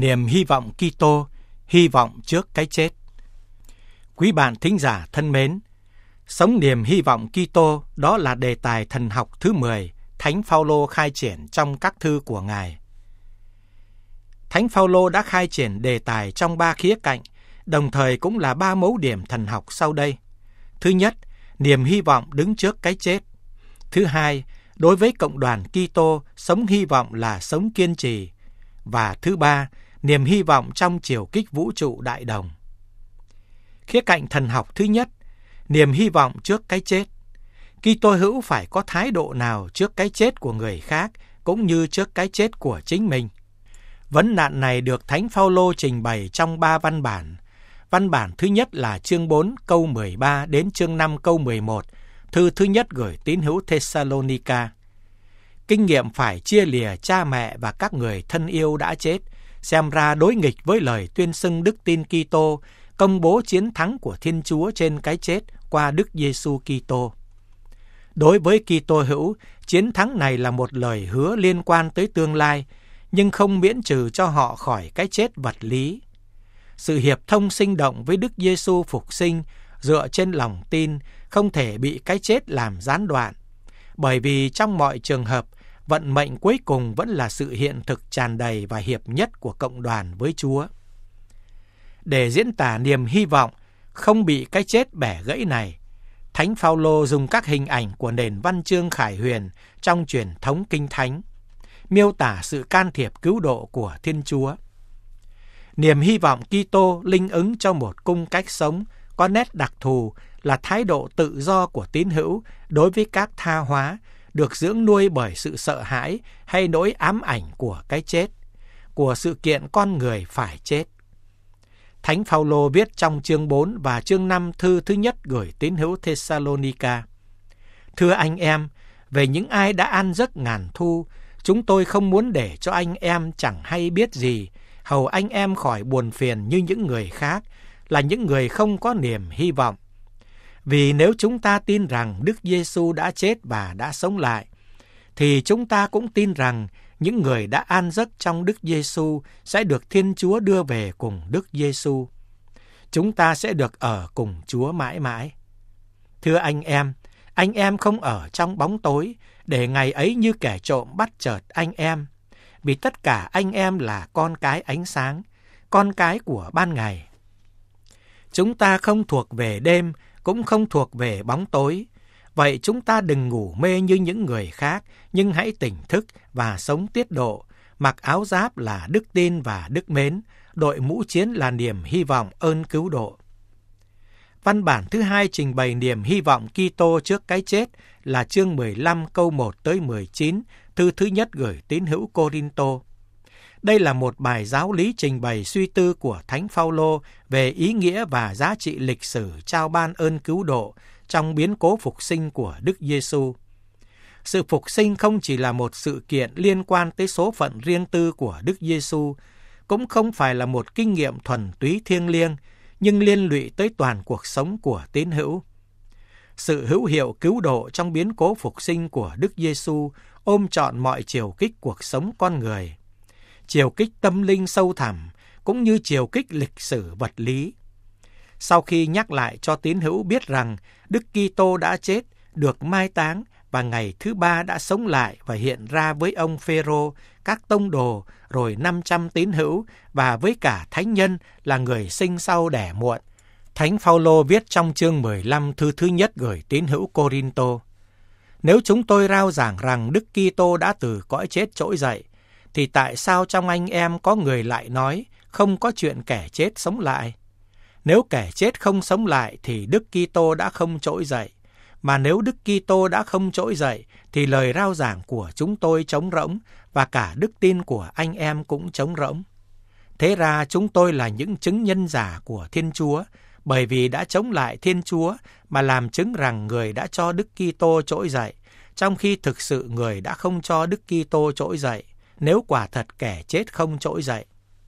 Niềm hy vọng Kitô, hy vọng trước cái chết. Quý bạn thính giả thân mến, sống niềm hy vọng Kitô đó là đề tài thần học thứ 10 Thánh Phaolô khai triển trong các thư của Ngài. Thánh Phaolô đã khai triển đề tài trong 3 khía cạnh, đồng thời cũng là 3 mấu điểm thần học sau đây. Thứ nhất, niềm hy vọng đứng trước cái chết. Thứ hai, đối với cộng đoàn Kitô, sống hy vọng là sống kiên trì. Và thứ ba, niềm hy vọng trong chiều kích vũ trụ đại đồng. Khía cạnh thần học thứ nhất, niềm hy vọng trước cái chết. Kitô hữu phải có thái độ nào trước cái chết của người khác cũng như trước cái chết của chính mình? Vấn nạn này được Thánh Phaolô trình bày trong 3 văn bản. Văn bản thứ nhất là chương 4 câu 13 đến chương 5 câu 11, thư thứ nhất gửi tín hữu Thessalonica. Kinh nghiệm phải chia lìa cha mẹ và các người thân yêu đã chết, xem ra đối nghịch với lời tuyên xưng đức tin Kitô, công bố chiến thắng của Thiên Chúa trên cái chết qua Đức Giêsu Kitô. Đối với Kitô hữu, chiến thắng này là một lời hứa liên quan tới tương lai, nhưng không miễn trừ cho họ khỏi cái chết vật lý. Sự hiệp thông sinh động với Đức Giêsu phục sinh dựa trên lòng tin không thể bị cái chết làm gián đoạn, bởi vì trong mọi trường hợp, vận mệnh cuối cùng vẫn là sự hiện thực tràn đầy và hiệp nhất của cộng đoàn với Chúa. Để diễn tả niềm hy vọng không bị cái chết bẻ gãy này, Thánh Phaolô dùng các hình ảnh của nền văn chương khải huyền trong truyền thống Kinh Thánh, miêu tả sự can thiệp cứu độ của Thiên Chúa. Niềm hy vọng Kitô linh ứng cho một cung cách sống có nét đặc thù là thái độ tự do của tín hữu đối với các tha hóa, được dưỡng nuôi bởi sự sợ hãi hay nỗi ám ảnh của cái chết, của sự kiện con người phải chết. Thánh Phaolô viết trong chương 4 và chương 5 thư thứ nhất gửi tín hữu Thessalonica: Thưa anh em, về những ai đã an giấc ngàn thu, chúng tôi không muốn để cho anh em chẳng hay biết gì, hầu anh em khỏi buồn phiền như những người khác, là những người không có niềm hy vọng. Vì nếu chúng ta tin rằng Đức Giêsu đã chết và đã sống lại, thì chúng ta cũng tin rằng những người đã an giấc trong Đức Giêsu sẽ được Thiên Chúa đưa về cùng Đức Giêsu. Chúng ta sẽ được ở cùng Chúa mãi mãi. Thưa anh em không ở trong bóng tối, để ngày ấy như kẻ trộm bắt chợt anh em. Vì tất cả anh em là con cái ánh sáng, con cái của ban ngày. Chúng ta không thuộc về đêm, cũng không thuộc về bóng tối. Vậy chúng ta đừng ngủ mê như những người khác, nhưng hãy tỉnh thức và sống tiết độ, mặc áo giáp là đức tin và đức mến, đội mũ chiến là niềm hy vọng ơn cứu độ. Văn bản thứ hai trình bày niềm hy vọng Kitô trước cái chết là chương 15 câu 1 tới 19, thư thứ nhất gửi tín hữu Cô-rin-tô. Đây là một bài giáo lý trình bày suy tư của Thánh Phaolô về ý nghĩa và giá trị lịch sử trao ban ơn cứu độ trong biến cố phục sinh của Đức Giêsu. Sự phục sinh không chỉ là một sự kiện liên quan tới số phận riêng tư của Đức Giêsu, cũng không phải là một kinh nghiệm thuần túy thiêng liêng, nhưng liên lụy tới toàn cuộc sống của tín hữu. Sự hữu hiệu cứu độ trong biến cố phục sinh của Đức Giêsu ôm trọn mọi chiều kích cuộc sống con người, chiều kích tâm linh sâu thẳm, cũng như chiều kích lịch sử vật lý. Sau khi nhắc lại cho tín hữu biết rằng Đức Kitô đã chết, được mai táng và ngày thứ 3 đã sống lại và hiện ra với ông Phêrô, các tông đồ, rồi 500 tín hữu và với cả thánh nhân là người sinh sau đẻ muộn, Thánh Phaolô viết trong chương 15 thư thứ nhất gửi tín hữu Cô-rin-tô: Nếu chúng tôi rao giảng rằng Đức Kitô đã từ cõi chết trỗi dậy, thì tại sao trong anh em có người lại nói không có chuyện kẻ chết sống lại? Nếu kẻ chết không sống lại thì Đức Kitô đã không trỗi dậy, mà nếu Đức Kitô đã không trỗi dậy thì lời rao giảng của chúng tôi trống rỗng và cả đức tin của anh em cũng trống rỗng. Thế ra chúng tôi là những chứng nhân giả của Thiên Chúa, bởi vì đã chống lại Thiên Chúa mà làm chứng rằng người đã cho Đức Kitô trỗi dậy, trong khi thực sự người đã không cho Đức Kitô trỗi dậy, nếu quả thật kẻ chết không trỗi dậy.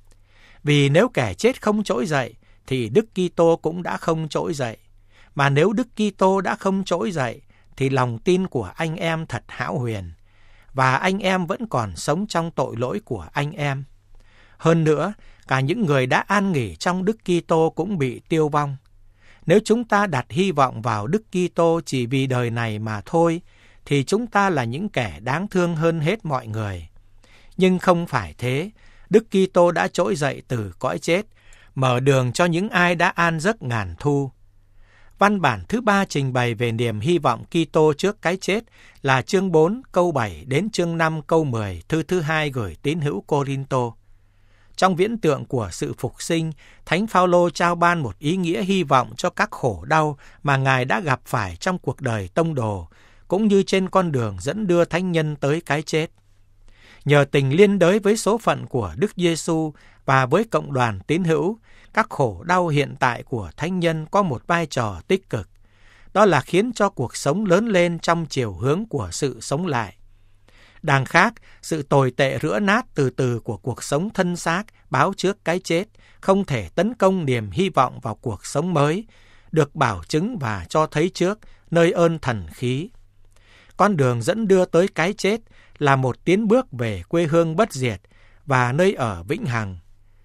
Vì nếu kẻ chết không trỗi dậy thì Đức Kitô cũng đã không trỗi dậy. Mà nếu Đức Kitô đã không trỗi dậy thì lòng tin của anh em thật hão huyền, và anh em vẫn còn sống trong tội lỗi của anh em. Hơn nữa, cả những người đã an nghỉ trong Đức Kitô cũng bị tiêu vong. Nếu chúng ta đặt hy vọng vào Đức Kitô chỉ vì đời này mà thôi, thì chúng ta là những kẻ đáng thương hơn hết mọi người. Nhưng không phải thế, Đức Kitô đã trỗi dậy từ cõi chết, mở đường cho những ai đã an giấc ngàn thu. Văn bản thứ 3 trình bày về niềm hy vọng Kitô trước cái chết là chương 4 câu 7 đến chương 5 câu 10 thư thứ 2 gửi tín hữu Cô-rin-tô. Trong viễn tượng của sự phục sinh, Thánh Phao-lô trao ban một ý nghĩa hy vọng cho các khổ đau mà Ngài đã gặp phải trong cuộc đời tông đồ, cũng như trên con đường dẫn đưa thánh nhân tới cái chết. Nhờ tình liên đới với số phận của Đức Giêsu và với cộng đoàn tín hữu, các khổ đau hiện tại của thánh nhân có một vai trò tích cực. Đó là khiến cho cuộc sống lớn lên trong chiều hướng của sự sống lại. Đằng khác, sự tồi tệ rữa nát từ từ của cuộc sống thân xác báo trước cái chết không thể tấn công niềm hy vọng vào cuộc sống mới, được bảo chứng và cho thấy trước nơi ơn thần khí. Con đường dẫn đưa tới cái chết là một tiến bước về quê hương bất diệt và nơi ở vĩnh hằng.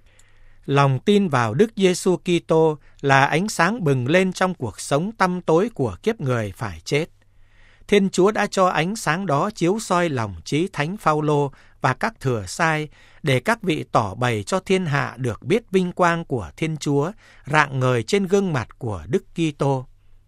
Lòng tin vào Đức Giêsu Kitô là ánh sáng bừng lên trong cuộc sống tăm tối của kiếp người phải chết. Thiên Chúa đã cho ánh sáng đó chiếu soi lòng trí Thánh Phao-lô và các thừa sai để các vị tỏ bày cho thiên hạ được biết vinh quang của Thiên Chúa rạng ngời trên gương mặt của Đức Kitô.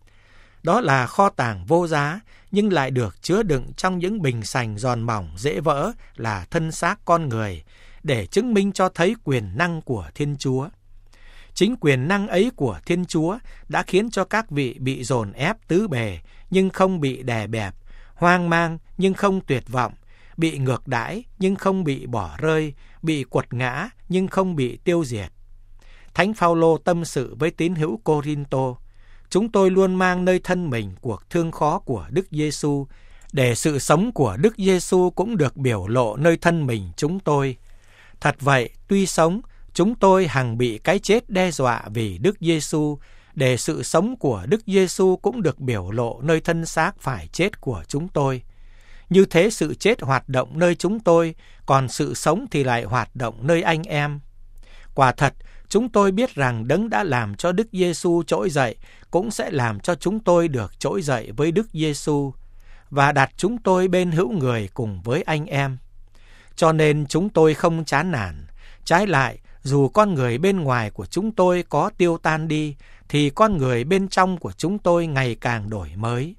Đó là kho tàng vô giá nhưng lại được chứa đựng trong những bình sành giòn mỏng dễ vỡ là thân xác con người để chứng minh cho thấy quyền năng của Thiên Chúa. Chính quyền năng ấy của Thiên Chúa đã khiến cho các vị bị dồn ép tứ bề nhưng không bị đè bẹp, hoang mang nhưng không tuyệt vọng, bị ngược đãi nhưng không bị bỏ rơi, bị quật ngã nhưng không bị tiêu diệt. Thánh Phao-lô tâm sự với tín hữu Cô-rin-tô: chúng tôi luôn mang nơi thân mình cuộc thương khó của Đức Giêsu, để sự sống của Đức Giêsu cũng được biểu lộ nơi thân mình chúng tôi. Thật vậy, tuy sống, chúng tôi hằng bị cái chết đe dọa vì Đức Giêsu, để sự sống của Đức Giêsu cũng được biểu lộ nơi thân xác phải chết của chúng tôi. Như thế sự chết hoạt động nơi chúng tôi, còn sự sống thì lại hoạt động nơi anh em. Quả thật, chúng tôi biết rằng Đấng đã làm cho Đức Giêsu trỗi dậy cũng sẽ làm cho chúng tôi được trỗi dậy với Đức Giêsu và đặt chúng tôi bên hữu người cùng với anh em. Cho nên chúng tôi không chán nản. Trái lại, dù con người bên ngoài của chúng tôi có tiêu tan đi, thì con người bên trong của chúng tôi ngày càng đổi mới.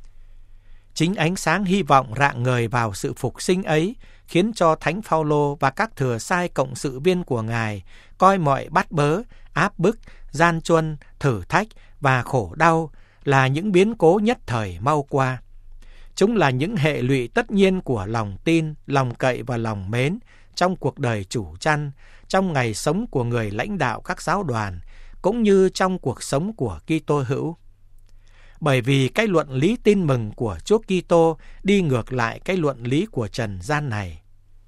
Chính ánh sáng hy vọng rạng ngời vào sự phục sinh ấy khiến cho Thánh Phao-lô và các thừa sai cộng sự viên của Ngài coi mọi bắt bớ, áp bức, gian truân, thử thách và khổ đau là những biến cố nhất thời mau qua. Chúng là những hệ lụy tất nhiên của lòng tin, lòng cậy và lòng mến trong cuộc đời chủ chăn, trong ngày sống của người lãnh đạo các giáo đoàn, cũng như trong cuộc sống của Kitô hữu. Bởi vì cái luận lý tin mừng của Chúa Kitô đi ngược lại cái luận lý của trần gian này.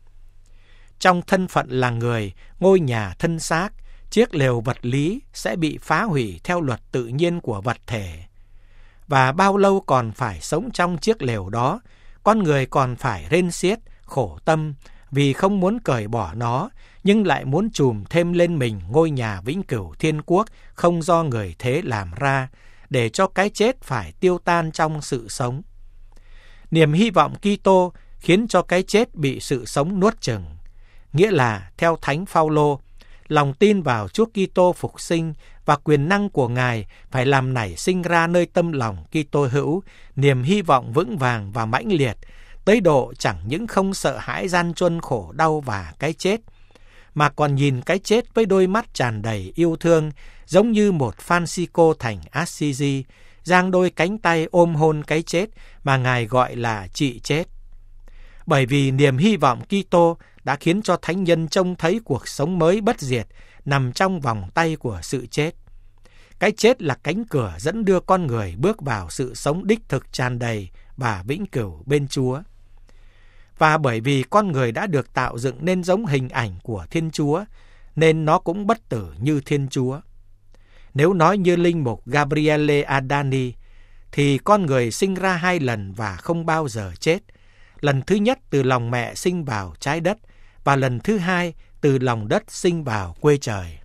Trong thân phận là người, ngôi nhà thân xác, chiếc lều vật lý sẽ bị phá hủy theo luật tự nhiên của vật thể. Và bao lâu còn phải sống trong chiếc lều đó, con người còn phải rên xiết, khổ tâm vì không muốn cởi bỏ nó, nhưng lại muốn trùm thêm lên mình ngôi nhà vĩnh cửu thiên quốc không do người thế làm ra, để cho cái chết phải tiêu tan trong sự sống. Niềm hy vọng Kitô khiến cho cái chết bị sự sống nuốt chửng. Nghĩa là, theo Thánh Phao-lô, lòng tin vào Chúa Kitô phục sinh và quyền năng của Ngài phải làm nảy sinh ra nơi tâm lòng Kitô hữu niềm hy vọng vững vàng và mãnh liệt, tới độ chẳng những không sợ hãi gian truân khổ đau và cái chết, mà còn nhìn cái chết với đôi mắt tràn đầy yêu thương, giống như một Francisco thành Assisi giang đôi cánh tay ôm hôn cái chết mà Ngài gọi là trị chết. Bởi vì niềm hy vọng Kitô đã khiến cho thánh nhân trông thấy cuộc sống mới bất diệt nằm trong vòng tay của sự chết. Cái chết là cánh cửa dẫn đưa con người bước vào sự sống đích thực tràn đầy và vĩnh cửu bên Chúa. Và bởi vì con người đã được tạo dựng nên giống hình ảnh của Thiên Chúa, nên nó cũng bất tử như Thiên Chúa. Nếu nói như linh mục Gabriele Adani, thì con người sinh ra 2 lần và không bao giờ chết. Lần thứ nhất từ lòng mẹ sinh vào trái đất, và lần thứ hai từ lòng đất sinh vào quê trời.